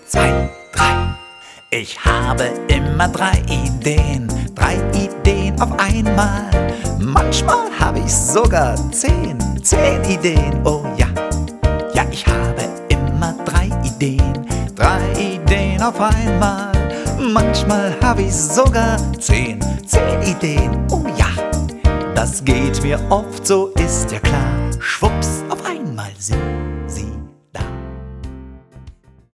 2, 3. Ich habe immer 3 Ideen auf einmal. Manchmal habe ich sogar 10 Ideen, oh ja. Ja, ich habe immer 3 Ideen auf einmal. Manchmal habe ich sogar 10 Ideen, oh ja. Das geht mir oft, so ist ja klar. Schwupps, auf einmal sind